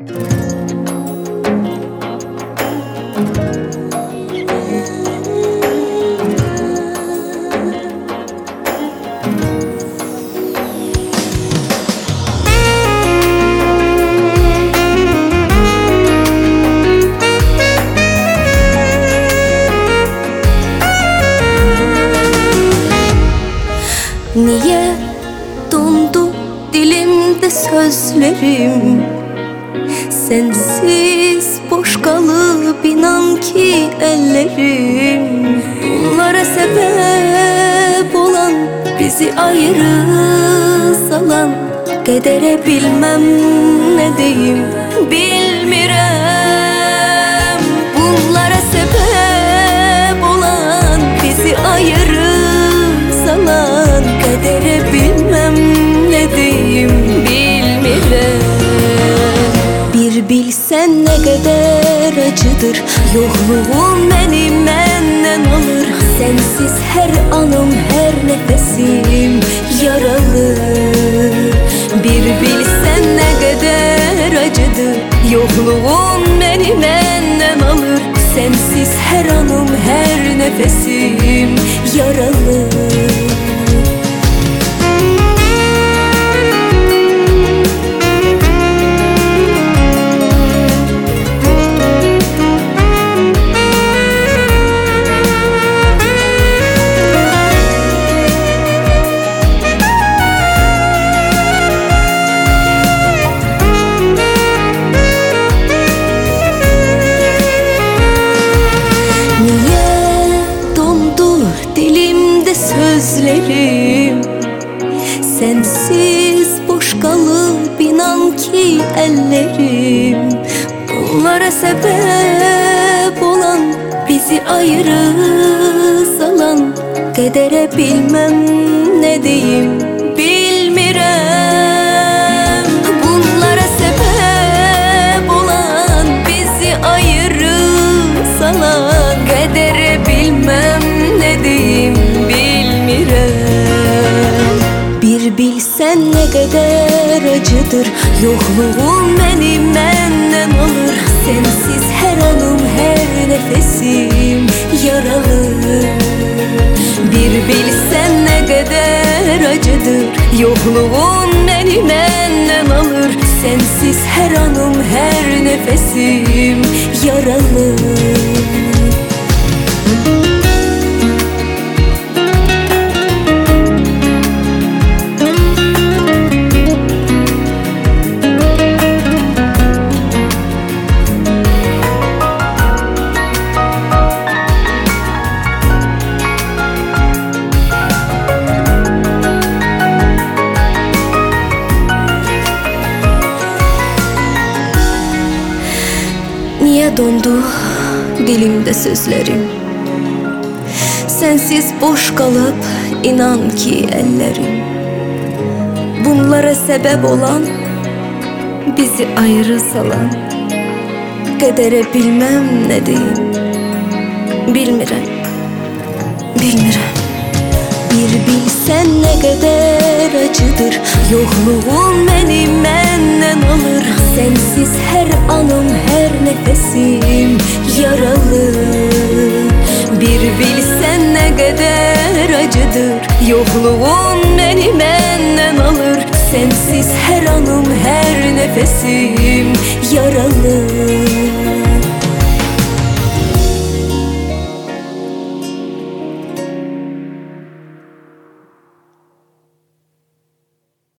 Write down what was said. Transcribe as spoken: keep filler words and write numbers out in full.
Niye dondu dilimde sözlerim? Sensiz boş kalıp inan ki ellerim. Bunlara sebep olan, bizi ayrı salan kedere bilmem ne diyeyim, bilmirem. Bunlara sebep olan, bizi ayrı salan kedere bilmem ne diyeyim, bilmirem. Bir bilsen ne kadar acıdır yokluğun, beni menden alır. Sensiz her anım, her nefesim yaralı. Bir bilsen ne kadar acıdır yokluğun, beni menden alır. Sensiz her anım, her nefesim yaralı. Sözlerim sensiz boş kalıp inan ki ellerim. Bunlara sebep olan, bizi ayrı salan kedere bilmem ne diyeyim, bilmirem. Bunlara sebep olan, bizi ayrı salan kedere bilmem ne diyeyim, bir bilsen ne kadar acıdır yokluğun, beni menden alır. Sensiz her anım, her nefesim yaralı. Bir bilsen ne kadar acıdır yokluğun, beni menden alır. Sensiz her anım, her nefesim yaralı. Niye dondu dilimde sözlerim? Sensiz boş kalıp inan ki ellerim. Bunlara sebep olan, bizi ayrı salan kedere bilmem ne diyeyim, bilmirem, bilmirem. Bir bilsen ne kadar acıdır yokluğun, beni menden alır. Sensiz her anım, her nefesim yaralı. Bir bilsen ne kadar acıdır yokluğun, beni menden alır. Sensiz her anım, her nefesim yaralı.